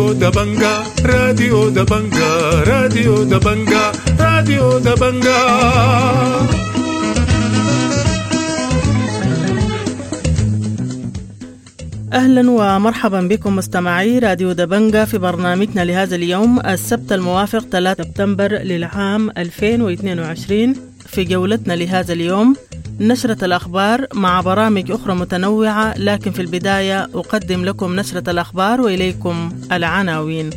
راديو دبنجا راديو دبنجا راديو دبنجا راديو دبنجا. أهلا ومرحبا بكم مستمعي راديو دبنجا في برنامجنا لهذا اليوم السبت الموافق 3 سبتمبر للعام 2022. في جولتنا لهذا اليوم نشرة الأخبار مع برامج أخرى متنوعة، لكن في البداية أقدم لكم نشرة الأخبار وإليكم العناوين.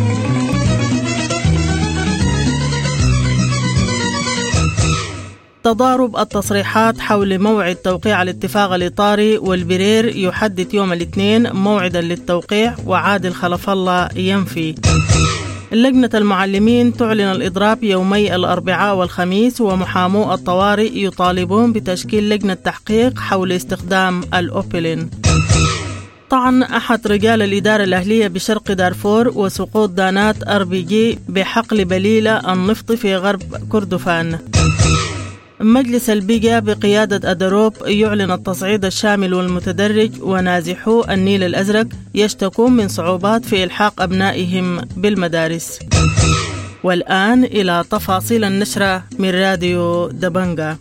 تضارب التصريحات حول موعد توقيع الاتفاق الإطاري، والبرير يحدد يوم الاثنين موعدا للتوقيع وعادل خلف الله ينفي. لجنة المعلمين تعلن الإضراب يومي الأربعاء والخميس، ومحامو الطوارئ يطالبون بتشكيل لجنة تحقيق حول استخدام الأوبيلين. طعن أحد رجال الإدارة الأهلية بشرق دارفور وسقوط دانات RPG بحقل بليلة النفط في غرب كردفان. مجلس البيجا بقيادة أدروب يعلن التصعيد الشامل والمتدرج، ونازحو النيل الأزرق يشتكون من صعوبات في إلحاق أبنائهم بالمدارس. والآن إلى تفاصيل النشرة من راديو دبنجا.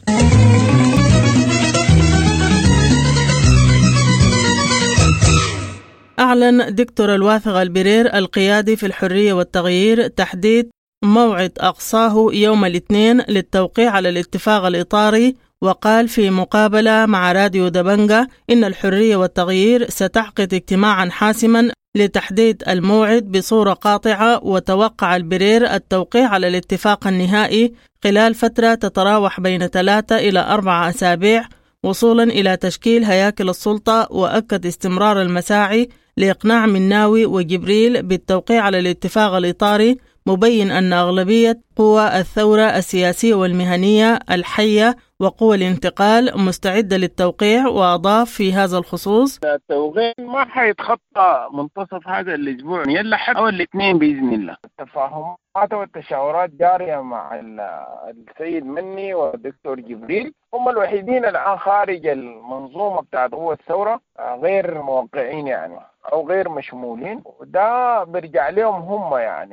أعلن دكتور الواثق البرير القيادي في الحرية والتغيير تحديد موعد أقصاه يوم الاثنين للتوقيع على الاتفاق الإطاري، وقال في مقابلة مع راديو دبنجا إن الحرية والتغيير ستعقد اجتماعا حاسما لتحديد الموعد بصورة قاطعة، وتوقع البرير التوقيع على الاتفاق النهائي خلال فترة تتراوح بين 3 إلى 4 أسابيع وصولا إلى تشكيل هياكل السلطة، وأكد استمرار المساعي لإقناع مناوي وجبريل بالتوقيع على الاتفاق الإطاري، مبين أن أغلبية قوى الثورة السياسية والمهنية الحية وقوى الانتقال مستعدة للتوقيع. وأضاف في هذا الخصوص: التوقيع ما حيتخطى منتصف هذا الأسبوع، يلا حد أو الاثنين بإذن الله. التفاهمات والتشاورات جارية مع السيد مني والدكتور جبريل، هم الوحيدين الآن خارج المنظومة بتاعت قوى الثورة، غير موقعين يعني أو غير مشمولين، وده برجع لهم هم يعني.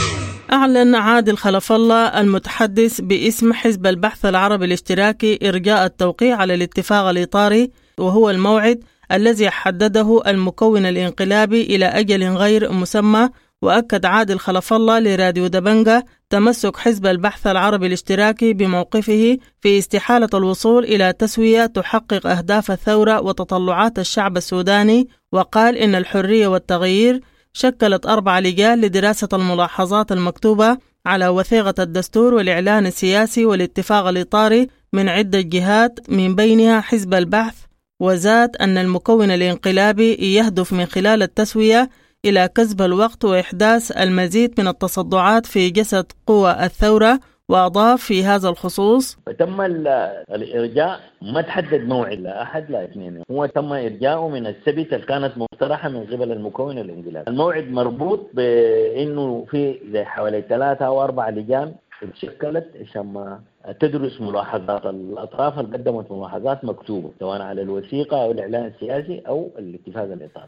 أعلن عادل خلف الله المتحدث باسم حزب البحث العربي الاشتراكي إرجاء التوقيع على الاتفاق الإطاري، وهو الموعد الذي حدده المكون الانقلابي إلى أجل غير مسمى. وأكد عادل خلف الله لراديو دبنجا تمسك حزب البحث العربي الاشتراكي بموقفه في استحالة الوصول إلى تسوية تحقق أهداف الثورة وتطلعات الشعب السوداني، وقال إن الحرية والتغيير شكلت 4 لجان لدراسة الملاحظات المكتوبة على وثيقة الدستور والإعلان السياسي والاتفاق الإطاري من عدة جهات، من بينها حزب البحث، وزاد أن المكون الانقلابي يهدف من خلال التسوية إلى كسب الوقت وإحداث المزيد من التصدعات في جسد قوى الثورة. وأضاف في هذا الخصوص: تم الإرجاء، ما تحدد موعد لا أحد لا اثنين، هو تم إرجاؤه من السبت اللي كانت مقترحة من قبل المكون الانقلابي. الموعد مربوط بأنه في زي حوالي 3 أو 4 لجان اتشكلت عشان تدرس ملاحظات الأطراف اللي قدمت ملاحظات مكتوبة سواء على الوثيقة أو الإعلان السياسي أو الاتفاق الإطاري.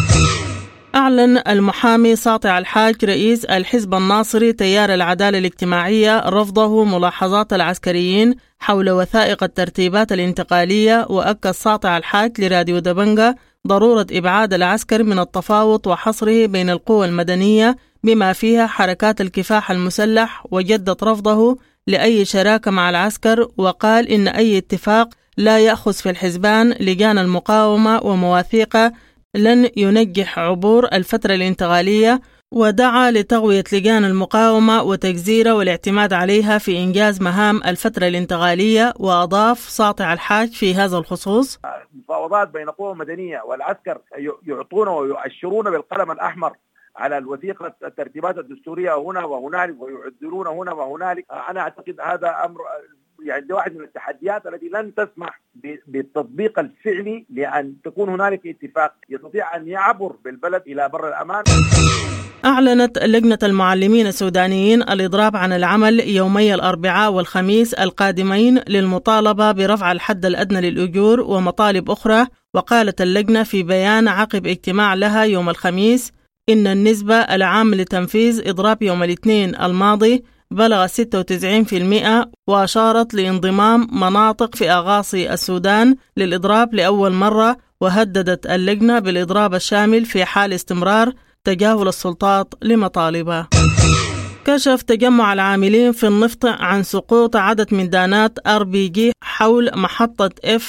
أعلن المحامي ساطع الحاج رئيس الحزب الناصري تيار العدالة الاجتماعية رفضه ملاحظات العسكريين حول وثائق الترتيبات الانتقالية. وأكد ساطع الحاج لراديو دبنجا ضرورة إبعاد العسكر من التفاوض وحصره بين القوى المدنية بما فيها حركات الكفاح المسلح، وجدد رفضه لأي شراكة مع العسكر، وقال إن أي اتفاق لا يأخذ في الحزبان لجان المقاومة ومواثيقه لن ينجح عبور الفترة الانتقالية. ودعا لتقوية لجان المقاومة وتجزيرها والاعتماد عليها في إنجاز مهام الفترة الانتقالية. وأضاف ساطع الحاج في هذا الخصوص: المفاوضات بين قوى مدنية والعسكر يعطون ويؤشرون بالقلم الأحمر على الوثيقة الترتيبات الدستورية هنا وهنالك، ويعدلون هنا وهنالك. أنا أعتقد هذا أمر يعني واحد من التحديات التي لن تسمح بالتطبيق الفعلي لأن تكون هنالك اتفاق يستطيع أن يعبر بالبلد إلى بر الأمان. أعلنت لجنة المعلمين السودانيين الإضراب عن العمل يومي الأربعاء والخميس القادمين للمطالبة برفع الحد الأدنى للأجور ومطالب أخرى. وقالت اللجنة في بيان عقب اجتماع لها يوم الخميس إن النسبة العامة لتنفيذ إضراب يوم الاثنين الماضي بلغ 96%، وأشارت لانضمام مناطق في أغاصي السودان للإضراب لأول مرة، وهددت اللجنة بالإضراب الشامل في حال استمرار تجاهل السلطات لمطالبها. كشف تجمع العاملين في النفط عن سقوط عدد من دانات RPG حول محطة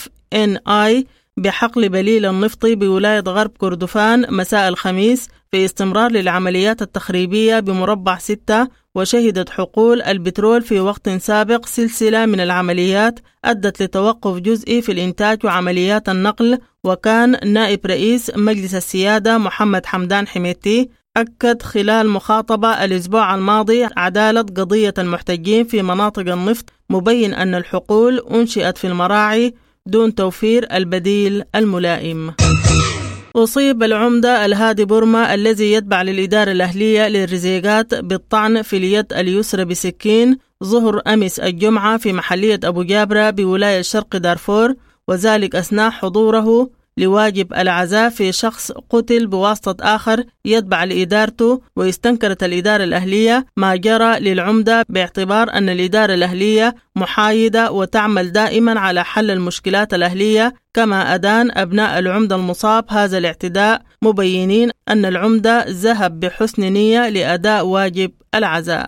FNI بحقل بليل النفطي بولاية غرب كردفان مساء الخميس في استمرار للعمليات التخريبية بمربع 6، وشهدت حقول البترول في وقت سابق سلسلة من العمليات أدت لتوقف جزئي في الإنتاج وعمليات النقل. وكان نائب رئيس مجلس السيادة محمد حمدان حميتي أكد خلال مخاطبة الأسبوع الماضي عدالة قضية المحتجين في مناطق النفط، مبين أن الحقول أنشئت في المراعي دون توفير البديل الملائم. أصيب العمدة الهادي بورما الذي يتبع للإدارة الأهلية للرزيقات بالطعن في اليد اليسرى بسكين ظهر أمس الجمعة في محلية أبو جابرة بولاية شرق دارفور، وذلك أثناء حضوره لواجب العزاء في شخص قتل بواسطة آخر يتبع لإدارته. واستنكرت الإدارة الأهلية ما جرى للعمدة باعتبار أن الإدارة الأهلية محايدة وتعمل دائما على حل المشكلات الأهلية، كما أدان أبناء العمدة المصاب هذا الاعتداء، مبينين أن العمدة ذهب بحسن نية لأداء واجب العزاء.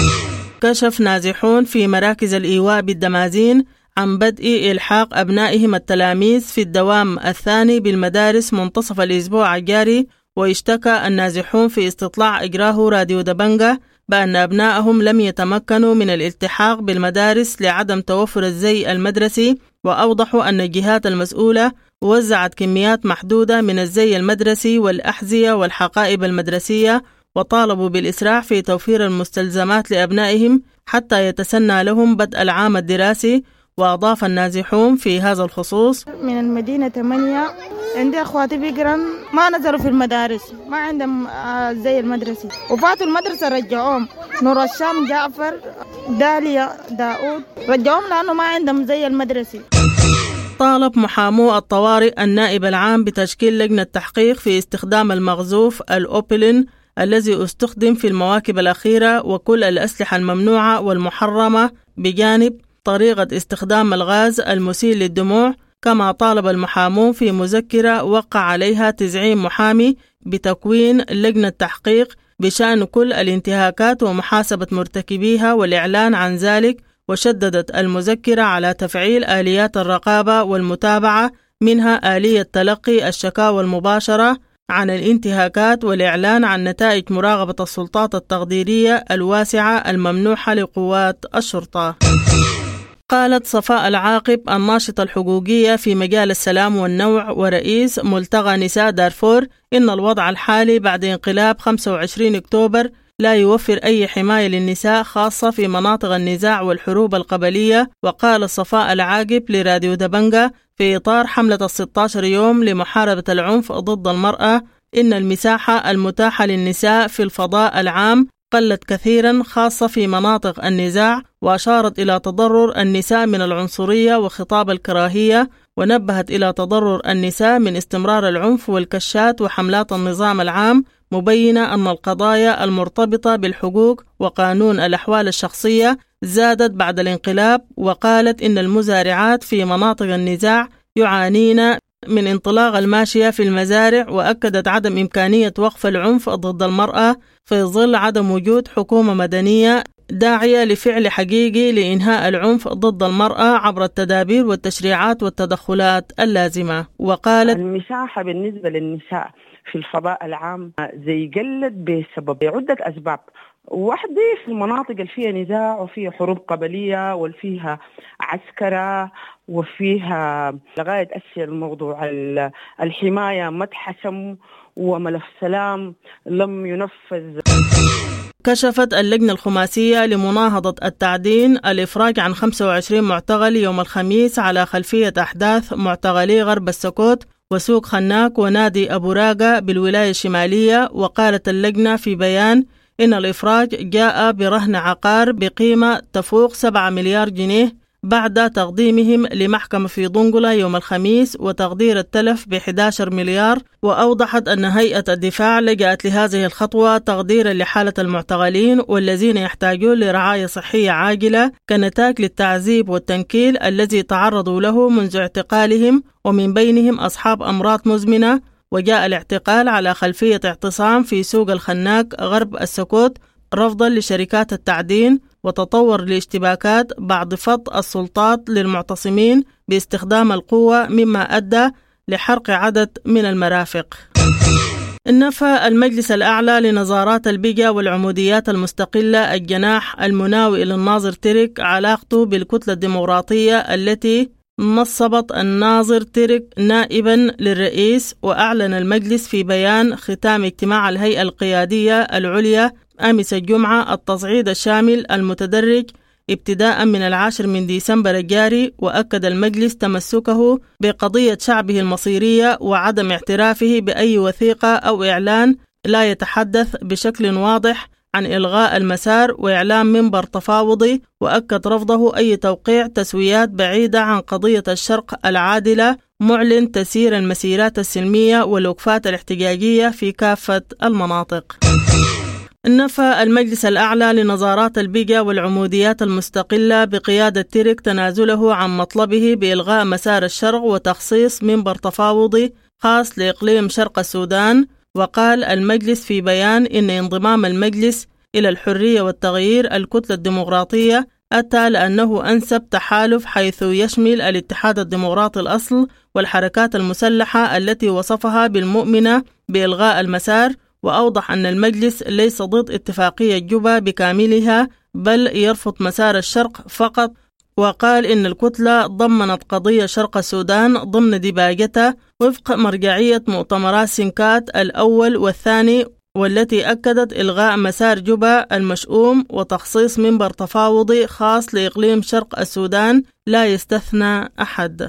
كشف نازحون في مراكز الإيواء بالدمازين عن بدء إلحاق أبنائهم التلاميذ في الدوام الثاني بالمدارس منتصف الأسبوع الجاري، واشتكى النازحون في استطلاع إجراه راديو دبنجة بأن أبنائهم لم يتمكنوا من الالتحاق بالمدارس لعدم توفر الزي المدرسي، وأوضحوا أن الجهات المسؤولة وزعت كميات محدودة من الزي المدرسي والأحذية والحقائب المدرسية، وطالبوا بالإسراع في توفير المستلزمات لأبنائهم حتى يتسنى لهم بدء العام الدراسي. وأضاف النازحون في هذا الخصوص: من المدينة 8 عندي أخواتي بيقرن ما نزلوا في المدارس، ما عندهم زي المدرسي، وفاتوا المدرسة رجعوهم. نور الشام جعفر داليا داود رجعوهم لأنه ما عندهم زي المدرسي. طالب محامو الطوارئ النائب العام بتشكيل لجنة تحقيق في استخدام المغزوف الأوبلين الذي استخدم في المواكب الأخيرة وكل الأسلحة الممنوعة والمحرمة، بجانب طريقة استخدام الغاز المسيل للدموع. كما طالب المحامون في مذكرة وقع عليها 90 محامي بتكوين لجنة تحقيق بشأن كل الانتهاكات ومحاسبة مرتكبيها والإعلان عن ذلك. وشددت المذكرة على تفعيل آليات الرقابة والمتابعة، منها آلية تلقي الشكاوى المباشرة عن الانتهاكات والإعلان عن نتائج مراقبة السلطات التقديرية الواسعة الممنوحة لقوات الشرطة. قالت صفاء العاقب الناشطة الحقوقية في مجال السلام والنوع ورئيس ملتقى نساء دارفور إن الوضع الحالي بعد انقلاب 25 أكتوبر لا يوفر أي حماية للنساء، خاصة في مناطق النزاع والحروب القبلية. وقال صفاء العاقب لراديو دبنجة في إطار حملة 16 يوم لمحاربة العنف ضد المرأة إن المساحة المتاحة للنساء في الفضاء العام قلت كثيرا، خاصة في مناطق النزاع، وأشارت إلى تضرر النساء من العنصرية وخطاب الكراهية، ونبهت إلى تضرر النساء من استمرار العنف والكشات وحملات النظام العام، مبينة أن القضايا المرتبطة بالحقوق وقانون الأحوال الشخصية زادت بعد الانقلاب. وقالت إن المزارعات في مناطق النزاع يعانين من انطلاق الماشية في المزارع، وأكدت عدم إمكانية وقف العنف ضد المرأة في ظل عدم وجود حكومة مدنية داعية لفعل حقيقي لإنهاء العنف ضد المرأة عبر التدابير والتشريعات والتدخلات اللازمة. وقالت: المساحة بالنسبة للنساء في الفضاء العام زي قلت بسبب عدة أسباب. واحدة في المناطق اللي فيها نزاع وفيها حروب قبلية وفيها عسكرة وفيها لغاية أسير الموضوع الحماية ما اتحسم وملف سلام لم ينفذ. كشفت اللجنة الخماسية لمناهضة التعدين الإفراج عن 25 معتقل يوم الخميس على خلفية أحداث معتقلي غرب السكوت وسوق خناك ونادي أبو راقة بالولاية الشمالية. وقالت اللجنة في بيان إن الإفراج جاء برهن عقار بقيمة تفوق 7 مليار جنيه بعد تقديمهم لمحكمة في دنقلة يوم الخميس وتقدير التلف ب11 مليار. وأوضحت أن هيئة الدفاع لجأت لهذه الخطوة تقديرا لحالة المعتقلين والذين يحتاجون لرعاية صحية عاجلة كنتاج للتعذيب والتنكيل الذي تعرضوا له منذ اعتقالهم، ومن بينهم أصحاب أمراض مزمنة. وجاء الاعتقال على خلفية اعتصام في سوق الخناق غرب السكوت رفضا لشركات التعدين، وتطور لاشتباكات بعد فض السلطات للمعتصمين باستخدام القوة مما أدى لحرق عدد من المرافق. نفى المجلس الأعلى لنظارات البيئة والعموديات المستقلة الجناح المناوئ إلى الناظر ترك علاقته بالكتلة الديمقراطية التي نصبت الناظر ترك نائبا للرئيس. وأعلن المجلس في بيان ختام اجتماع الهيئة القيادية العليا أمس الجمعة التصعيد الشامل المتدرج ابتداء من 10 من ديسمبر الجاري. وأكد المجلس تمسكه بقضية شعبه المصيرية وعدم اعترافه بأي وثيقة أو إعلان لا يتحدث بشكل واضح عن إلغاء المسار وإعلان منبر تفاوضي. وأكد رفضه أي توقيع تسويات بعيدة عن قضية الشرق العادلة، معلن تسيير المسيرات السلمية والوقفات الاحتجاجية في كافة المناطق. نفى المجلس الأعلى لنظارات البيئة والعموديات المستقلة بقيادة ترك تنازله عن مطلبه بإلغاء مسار الشرق وتخصيص منبر تفاوضي خاص لإقليم شرق السودان. وقال المجلس في بيان إن انضمام المجلس إلى الحرية والتغيير الكتلة الديمقراطية أتى لأنه أنسب تحالف حيث يشمل الاتحاد الديمقراطي الأصل والحركات المسلحة التي وصفها بالمؤمنة بإلغاء المسار. وأوضح أن المجلس ليس ضد اتفاقية جوبا بكاملها بل يرفض مسار الشرق فقط. وقال إن الكتلة ضمنت قضية شرق السودان ضمن ديباجتها وفق مرجعية مؤتمرات سنكات الأول والثاني، والتي أكدت إلغاء مسار جوبا المشؤوم وتخصيص منبر تفاوضي خاص لإقليم شرق السودان لا يستثنى أحد.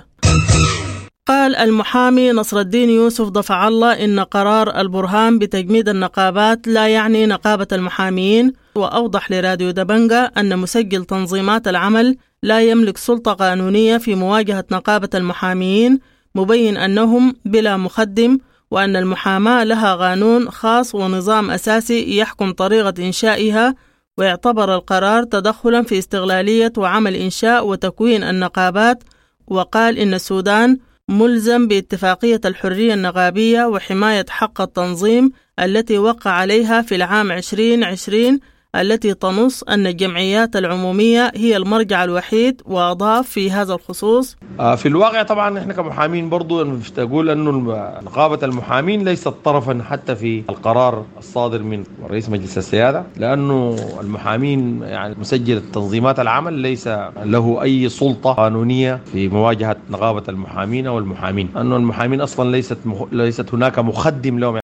قال المحامي نصر الدين يوسف ضفع الله إن قرار البرهان بتجميد النقابات لا يعني نقابة المحامين. وأوضح لراديو دبنجة أن مسجل تنظيمات العمل لا يملك سلطة قانونية في مواجهة نقابة المحامين، مبين أنهم بلا مخدم، وأن المحاماة لها قانون خاص ونظام أساسي يحكم طريقة إنشائها. ويعتبر القرار تدخلا في استغلالية وعمل إنشاء وتكوين النقابات. وقال إن السودان ملزم باتفاقية الحرية النقابية وحماية حق التنظيم التي وقع عليها في العام 2020 التي تنص أن الجمعيات العمومية هي المرجع الوحيد. وأضاف في هذا الخصوص في الواقع طبعا احنا كمحامين برضو نقول أنه نقابة المحامين ليست طرفا حتى في القرار الصادر من رئيس مجلس السيادة، لأنه المحامين يعني مسجل تنظيمات العمل ليس له أي سلطة قانونية في مواجهة نقابة المحامين أو المحامين، أنه المحامين أصلا ليست هناك مخدم لهم.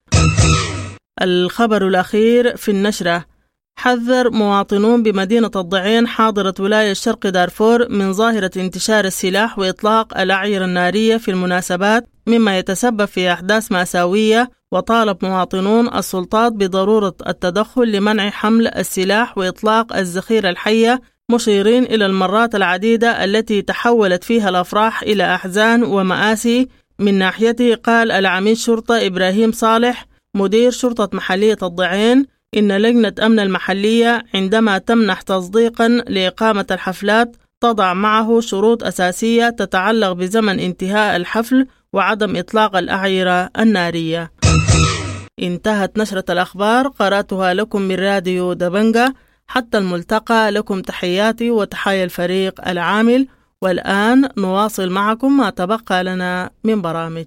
الخبر الأخير في النشرة: حذر مواطنون بمدينة الضعين حاضرة ولاية شرق دارفور من ظاهرة انتشار السلاح وإطلاق الأعيرة النارية في المناسبات مما يتسبب في أحداث مأساوية. وطالب مواطنون السلطات بضرورة التدخل لمنع حمل السلاح وإطلاق الذخيرة الحية، مشيرين إلى المرات العديدة التي تحولت فيها الأفراح إلى أحزان ومآسي. من ناحيته قال العميد شرطة إبراهيم صالح مدير شرطة محلية الضعين إن لجنة أمن المحلية عندما تمنح تصديقا لإقامة الحفلات تضع معه شروط أساسية تتعلق بزمن انتهاء الحفل وعدم إطلاق الأعيرة النارية. انتهت نشرة الأخبار، قرأتها لكم من راديو دبنجة. حتى الملتقى، لكم تحياتي وتحايا الفريق العامل. والآن نواصل معكم ما تبقى لنا من برامج.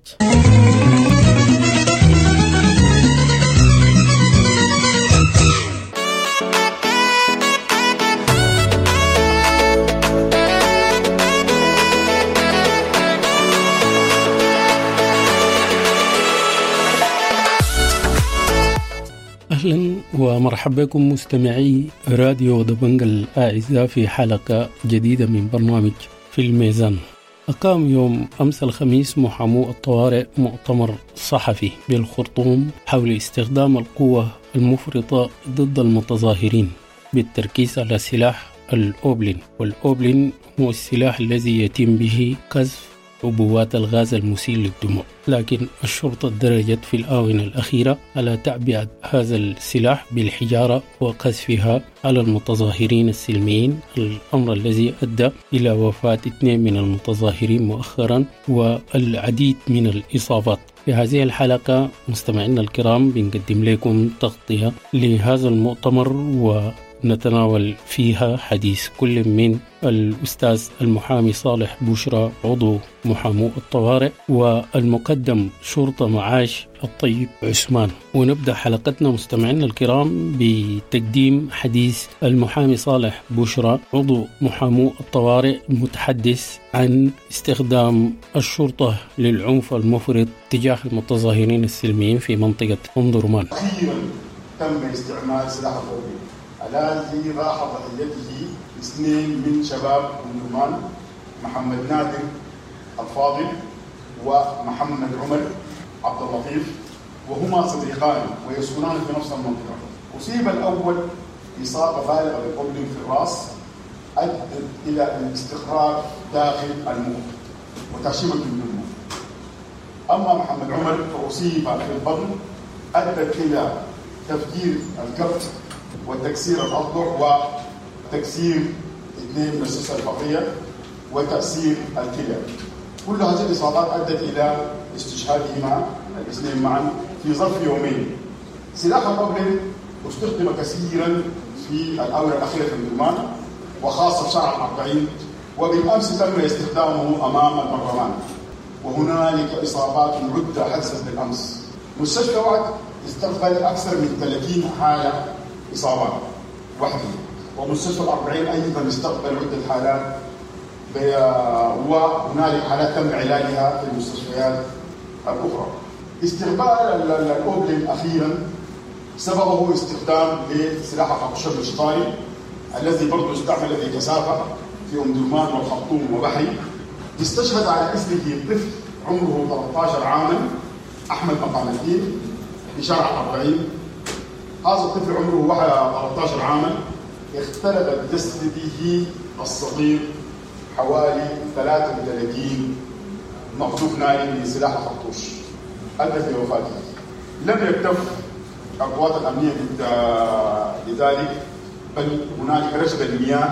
أهلا ومرحبا بكم مستمعي راديو دبنجة الأعزاء في حلقة جديدة من برنامج في الميزان. أقام يوم أمس الخميس محامو الطوارئ مؤتمر صحفي بالخرطوم حول استخدام القوة المفرطة ضد المتظاهرين بالتركيز على سلاح الأوبلين، والأوبلين هو السلاح الذي يتم به قذف عبوات الغاز المسيل للدموع. لكن الشرطة درجت في الآونة الأخيرة على تعبئة هذا السلاح بالحجارة وقذفها على المتظاهرين السلميين، الأمر الذي أدى إلى وفاة 2 من المتظاهرين مؤخرا والعديد من الإصابات. في هذه الحلقة مستمعينا الكرام بنقدم لكم تغطية لهذا المؤتمر ونتناول فيها حديث كل من الأستاذ المحامي صالح بشرى عضو محامو الطوارئ والمقدم شرطة معاش الطيب عثمان. ونبدأ حلقتنا مستمعينا الكرام بتقديم حديث المحامي صالح بشرى عضو محامو الطوارئ المتحدث عن استخدام الشرطة للعنف المفرط تجاه المتظاهرين السلميين في منطقة أم درمان. أخيرا تم استعمال سلاح الأوبلين الذي راح ضحيته 2 من شباب أم درمان، محمد نادر الفاضل ومحمد عمر عبد اللطيف، وهما صديقان ويسكنان في نفس المنطقة. أصيب الأول إصابة بالغة بالأوبلين في الرأس أدت إلى الاستخراج داخل المخ وتعشيمة الدموع. أما محمد عمر فأصيب في البطن أدت إلى تفجير الكبد وتكسير الأضلع وتكسير 2 من السلسلة الفقرية وتأثير الكلى. كل هذه الإصابات أدت إلى استشهادهما الاثنين معا في ظرف يومين. سلاح الأوبلين استخدم كثيرا في الآونة الأخيرة في درمان وخاصة في شارع الأربعين، وبالأمس تم استخدامه أمام البرلمان، وهنالك إصابات عدة حدثت بالأمس. مستشفى وعد استقبل أكثر من 30 حالة إصابات وحده، ومستشفى الأربعين أيضا استقبل عدة حالات، وهنالك حالات تم علاجها في المستشفيات الأخرى. استقبال الأوبلين أخيرا سببه استخدام لسلاح الخرطوش الاشتاري الذي برضه استعمل بكثافة في أم درمان والخرطوم وبحري. استشهد على إثره طفل عمره 13 عاما أحمد مقام الدين في شارع الأربعين. هذا الطفل عمره 13 عاما اختلف بجسده الصغير حوالي 33 مقذوف ناري من سلاح الخرطوش أدت لوفاته. لم يكتف القوات الأمنية لذلك، بل هنالك رشد المياه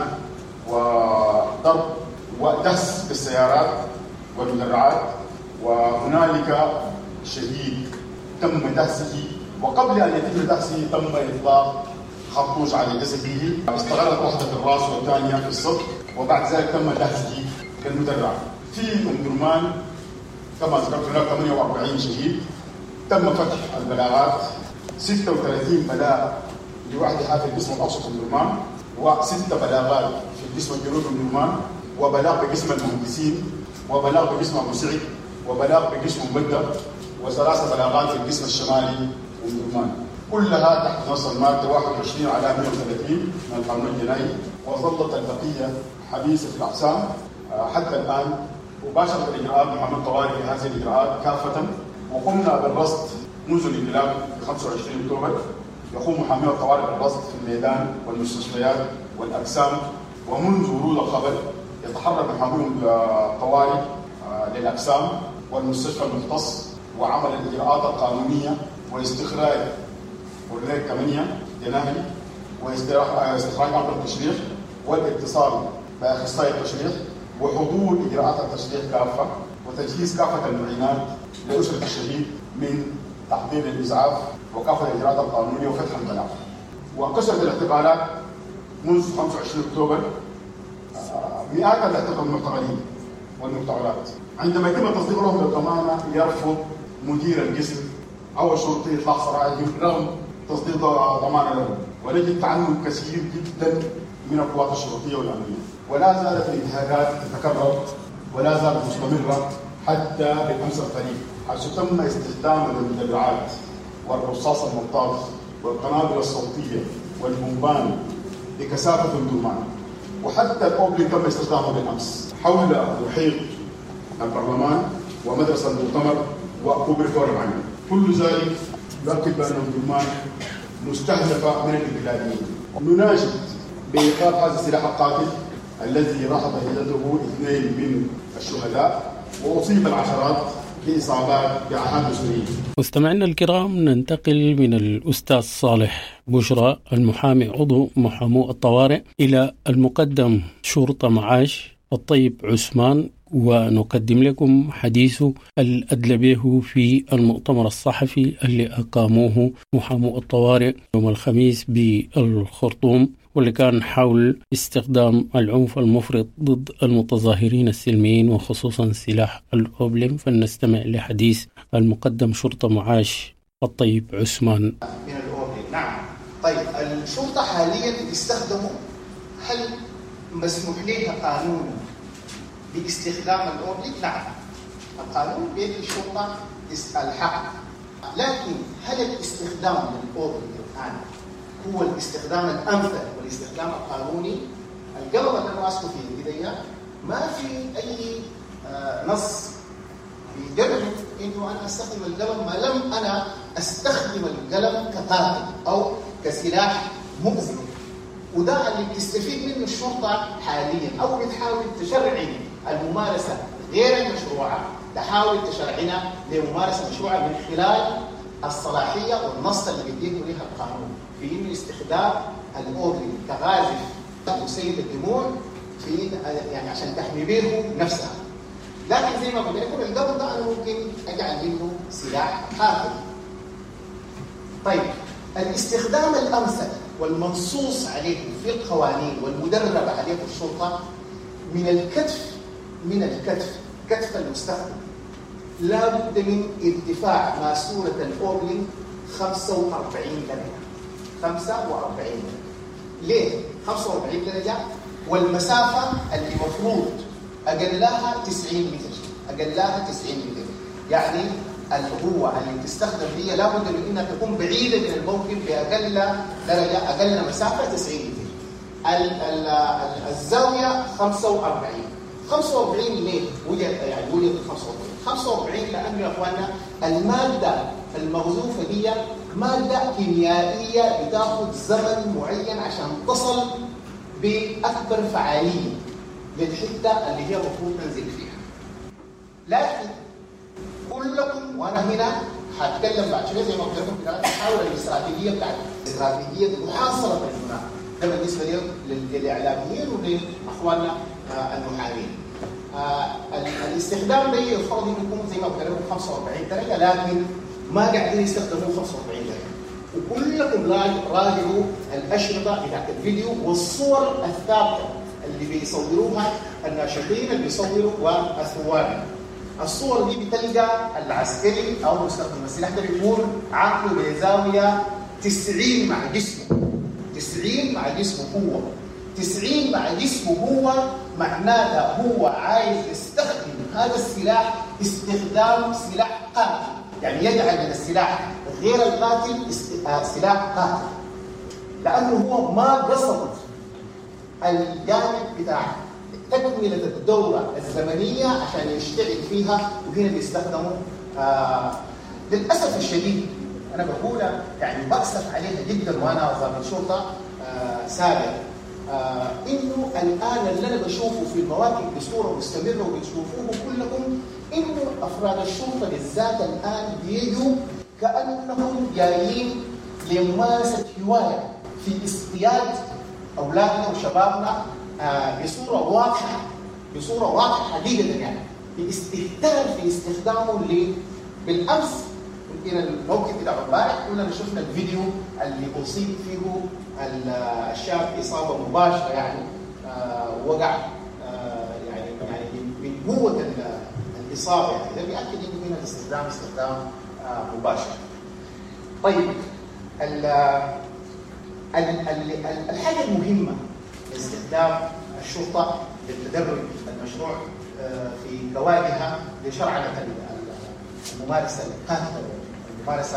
وضرب ودس بالسيارات والمدرعات، وهنالك شهيد تم دهسه، وقبل أن يتم دهسه تم إطلاق خرطوش على جسده استغرقت واحدة في الرأس والثانية في الصدر، وبعد ذلك تم دهسه كالمدرع. في أم درمان كما ذكرت هناك 48 شهيد. تم فتح البلاغات 36 بلاغ لوحدها في القسم الأوسط أم درمان، و6 بلاغات في القسم الجنوبي أم درمان، وبلاغ بقسم المهندسين، وبلاغ بقسم أبو سعد، وبلاغ بقسم مبدر، و3 بلاغات في القسم الشمالي أم درمان. كلها تحت نص المادة 21 على 130 من القانون الجنائي، وظلت البقية حبيسة في الأقسام حتى الآن. وباشرت الإجراءات محاماة الطوارئ في هذه الإجراءات كافة، وقمنا بالرصد منذ الانقلاب في 25 أكتوبر. يقوم محامي الطوارئ بالرصد في الميدان والمستشفيات والأقسام، ومنذ ورود الخبر يتحرك محامي الطوارئ للأقسام والمستشفى المختص وعمل الإجراءات القانونية واستخراج ورقة 8 جناحي واستخراج أمر التشريح والاتصال بأخصائي التشريح وحضور إجراءات التشريح كافة وتجهيز كافة المعينات لأسرة الشهيد من تحضير الإسعاف وكافة الإجراءات القانونية وفتح البلاغ. وانكشفت الاعتقالات منذ 25 أكتوبر، مئات الاعتقال المعتقلين والمعتقلات. عندما يتم التصديق لهم بالضمانة يرفض مدير القسم أو الشرطي إطلاق سراحهم رغم تصديق ضمانة لهم، ونجد تعنت كثير جدا من القوات الشرطية والأمنية. ولا زالت الانتهاكات تتكرر ولا زالت مستمرة حتى بالأمس القريب، حيث تم استخدام المدرعات والرصاص المطاط والقنابل الصوتية والبومبان بكثافة درمان، وحتى الأوبلين تم استخدامه بالأمس حول محيط البرلمان ومدرسة المؤتمر وكوبري كوربان. كل ذلك يؤكد بأن درمان مستهدفة من الانقلابيين. نناشد بإيقاف هذا السلاح القاتل الذي رهب يده 2 من الشهداء وأصيب العشرات بإصابات بأحد سوريين. مستمعينا الكرام، ننتقل من الأستاذ صالح بشرى المحامي عضو محامو الطوارئ إلى المقدم شرطة معاش الطيب عثمان، ونقدم لكم حديثه الأدلى به في المؤتمر الصحفي اللي أقاموه محامو الطوارئ يوم الخميس بالخرطوم، واللي كان حول استخدام العنف المفرط ضد المتظاهرين السلميين وخصوصا سلاح الأوبلم. فلنستمع لحديث المقدم شرطة معاش الطيب عثمان. من الأوبلم. نعم. طيب الشرطة حاليا تستخدمه، هل مسموح لها قانون باستخدام الأوبلم؟ نعم، القانون بيد الشرطة الحق، لكن هل الاستخدام للأوبلم الآن هو الاستخدام الأمثل والاستخدام القانوني؟ القلم اللي أنا ماسكه في إيديا ما في أي نص بيجرب إنه أنا أستخدم القلم ما لم أنا أستخدم القلم كقاتل أو كسلاح مؤذي، وده اللي بتستفيد منه الشرطة حاليا، أو بتحاول تشرعن الممارسة غير المشروعة، تحاول تشرعنا لممارسة مشروعة من خلال الصلاحية والنص اللي بيديه لها القانون في إنه استخدام الأوبلم كغازف يسيل الدموع في يعني عشان تحمي به نفسها. لكن زي ما قلت لكم القبض ده أنا ممكن أجعل منه سلاح قاتل. طيب الاستخدام الأمثل والمنصوص عليه في القوانين والمدربة عليه الشرطة من الكتف كتف المستخدم لا بد من ارتفاع ماسورة الأوبلم 45 درجة. 45 درجة. ليه 45 درجة؟ والمسافة اللي مفروض أقلها 90 متر، أقلها 90 متر، يعني القوة اللي تستخدم هي لا بد من انها تكون بعيدة من الموقف بأقل درجة، أقل مسافة 90 متر. الزاوية 45 ليه؟ وجد 45 لأنه يا أخوانا المادة المغزوفة دي مادة كيميائية بتاخد زمن معين عشان تصل بأكبر فعالية للحتة اللي هي المفروض تنزل فيها. لكن كلكم وأنا هنا هتكلم بعد شوية زي ما قلت لكم كده نحاول الاستراتيجية بتاعتنا، استراتيجية محاصرة المناخ، ده بالنسبة للإعلاميين ولأخواننا المحامين. الاستخدام ده يفرض انه يكون زي ما قلت لكم 45 درجة، لكن ما قاعدين يستخدموه 45 درجة. وكلكم راجعوا الأشرطة بتاعت الفيديو والصور الثابتة اللي بيصوروها الناشطين اللي بيصوروا والثوار. الصور دي بتلقى العسكري او مستخدم السلاح ده بيكون عقله بزاويه 90 مع جسمه، 90 مع جسمه هو، 90 مع جسمه هو معناتها هو عايز يستخدم هذا السلاح استخدام سلاح قاتل، يعني يجعل من السلاح غير القاتل سلاح قاتل، لانه هو ما قصد الجانب بتاع تكملة الدورة الزمنية عشان يشتغل فيها، وهنا بيستخدموا للأسف الشديد أنا بقولها يعني بأسف عليها جدا وأنا ضابط شرطة سابق، إنه الآن اللي أنا بشوفه في المواقف بصورة مستمرة وبتشوفوه كلكم إنه أفراد الشرطة بالذات الآن بيجوا كأنهم جايين لممارسة هواية في اصطياد أولادنا وشبابنا بصورة واضحة حقيقة، يعني باستهتار في استخدامه بالأمس. يمكن الموقف بتاع امبارح كلنا شفنا الفيديو اللي أصيب فيه الشاب إصابة مباشرة، يعني وقع يعني من قوة الإصابة، يعني ده بيأكد إنه هنا استخدام مباشر. طيب الحاجة المهمة لاستخدام الشرطة للتدرج المشروع في قواعدها لشرعنة الممارسة القاتلة، الممارسة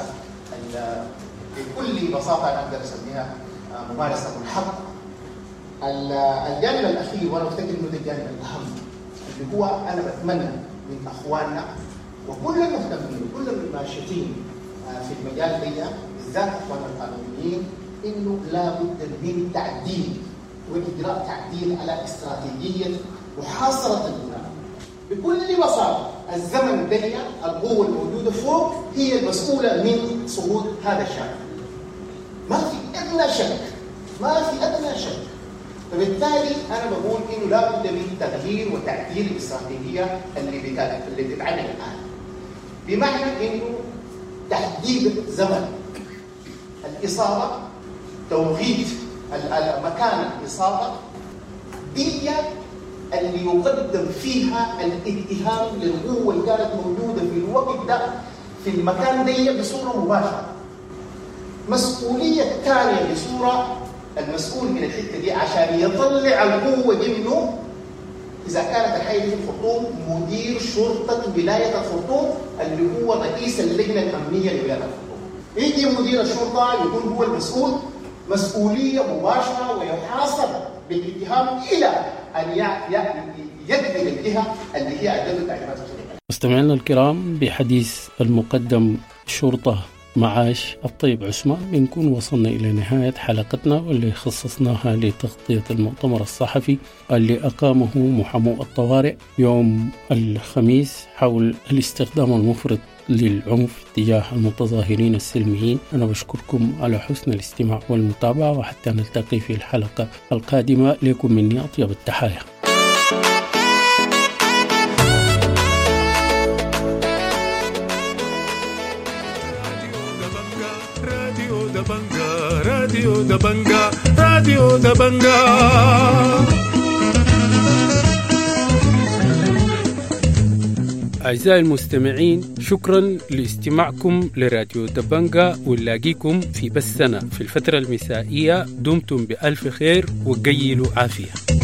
بكل بساطة أنا أقدر أسميها ممارسة منحطة. الجانب الأخير وأنا أفتكر إنه ده الجانب الأهم اللي هو أنا بتمنى من أخواننا وكل المهتمين وكل الناشطين في المجال ده بالذات أخواننا القانونيين إنه لا بد من تعديل وإجراء تعديل على استراتيجية محاصرة الإيران. بكل بساطة الزمن ده القوة الموجودة فوق هي المسؤولة من سقوط هذا الشعب. ما في أدنى شك، ما في أدنى شك. فبالتالي أنا بقول إنه لا بد من تغيير وتعديل الاستراتيجية اللي بتتعمل الآن. بمعنى إنه تحديد زمن الإصابة، توقيت مكان الإصابة، دي اللي يقدم فيها الاتهام للقوة اللي كانت موجودة في الوقت ده في المكان ده بصورة مباشرة. مسؤولية ثانية بصورة المسؤول من الحتة دي عشان يطلع القوة دي منه إذا كانت الحي في الخرطوم مدير شرطة ولاية الخرطوم اللي هو رئيس اللجنة الأمنية لولاية الخرطوم. يجي مدير الشرطة يكون هو المسؤول مسؤولية مباشرة ويحاسب بالاتهام إلى أن يجذب الجهة اللي هي أدت تعليمات الشرطة. مستمعينا الكرام، بحديث المقدم شرطة معاش الطيب عثمان بنكون وصلنا إلى نهاية حلقتنا واللي خصصناها لتغطية المؤتمر الصحفي اللي أقامه محامو الطوارئ يوم الخميس حول الاستخدام المفرط للعنف تجاه المتظاهرين السلميين. أنا بشكركم على حسن الاستماع والمتابعة، وحتى نلتقي في الحلقة القادمة لكم مني أطيب التحايا. راديو دبنجا راديو دبنجا. أعزائي المستمعين، شكرا لاستماعكم لراديو دبنجا، ونلاقيكم في بثنا في الفترة المسائية. دمتم بألف خير وقيلوا عافية.